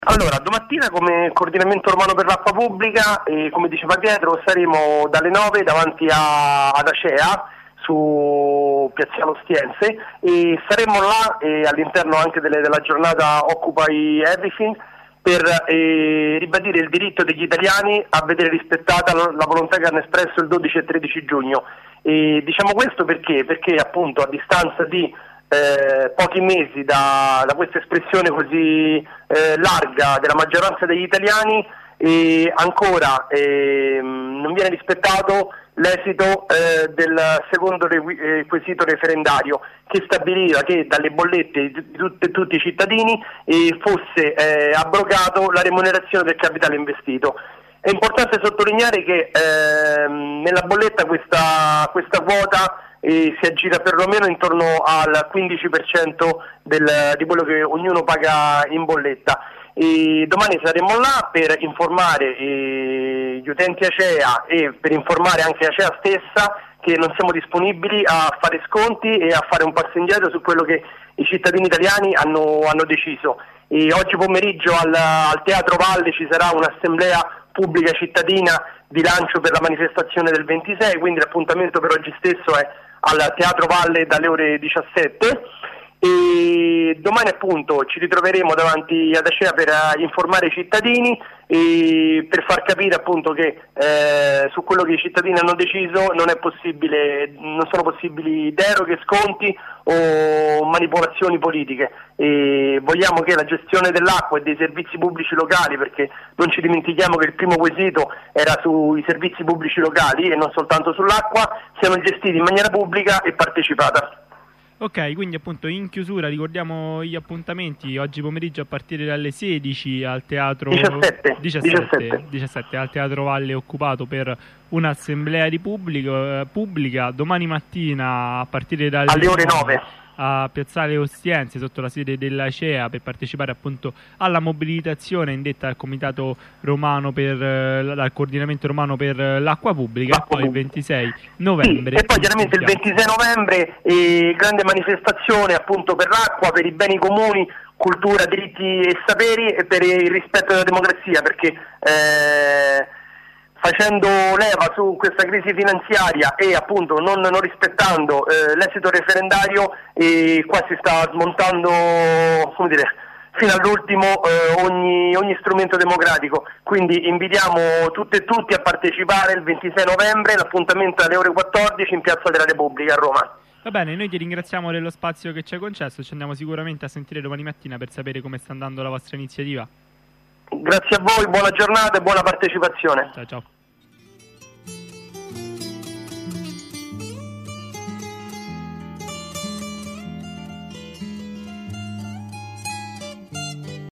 Allora, domattina come coordinamento romano per l'acqua pubblica, come diceva Pietro, saremo dalle 9 davanti ad Acea su Piazzale Ostiense e saremo là all'interno anche della giornata Occupy Everything per ribadire il diritto degli italiani a vedere rispettata la volontà che hanno espresso il 12 e 13 giugno. E diciamo questo perché appunto a distanza di pochi mesi da questa espressione così larga della maggioranza degli italiani ancora non viene rispettato l'esito del secondo quesito referendario che stabiliva che dalle bollette di tutti i cittadini fosse abrogato la remunerazione del capitale investito. È importante sottolineare che nella bolletta questa quota si aggira perlomeno intorno al 15% di quello che ognuno paga in bolletta. E domani saremo là per informare gli utenti Acea e per informare anche Acea stessa che non siamo disponibili a fare sconti e a fare un passo indietro su quello che i cittadini italiani hanno deciso. E oggi pomeriggio al Teatro Valle ci sarà un'assemblea pubblica cittadina di lancio per la manifestazione del 26, quindi l'appuntamento per oggi stesso è al Teatro Valle dalle ore 17 e domani appunto ci ritroveremo davanti ad Acea per informare i cittadini e per far capire appunto che su quello che i cittadini hanno deciso non sono possibili deroghe, sconti o manipolazioni politiche e vogliamo che la gestione dell'acqua e dei servizi pubblici locali, perché non ci dimentichiamo che il primo quesito era sui servizi pubblici locali e non soltanto sull'acqua, siano gestiti in maniera pubblica e partecipata. Ok, quindi appunto in chiusura ricordiamo gli appuntamenti oggi pomeriggio a partire dalle 16 al teatro 17 al Teatro Valle occupato per un'assemblea di pubblica, domani mattina a partire alle ore 9 a Piazzale Ostiense sotto la sede dell'Acea per partecipare appunto alla mobilitazione indetta dal Comitato Romano dal Coordinamento Romano per l'Acqua Pubblica e poi il 26 novembre. Sì, e poi chiaramente il 26 novembre grande manifestazione appunto per l'acqua, per i beni comuni, cultura, diritti e saperi e per il rispetto della democrazia, perché facendo leva su questa crisi finanziaria e appunto non rispettando l'esito referendario qua si sta smontando, come dire, fino all'ultimo ogni strumento democratico, quindi invitiamo tutte e tutti a partecipare il 26 novembre, l'appuntamento alle ore 14 in Piazza della Repubblica a Roma. Va bene, noi ti ringraziamo dello spazio che ci hai concesso, ci andiamo sicuramente a sentire domani mattina per sapere come sta andando la vostra iniziativa. Grazie a voi, buona giornata e buona partecipazione. Ciao ciao.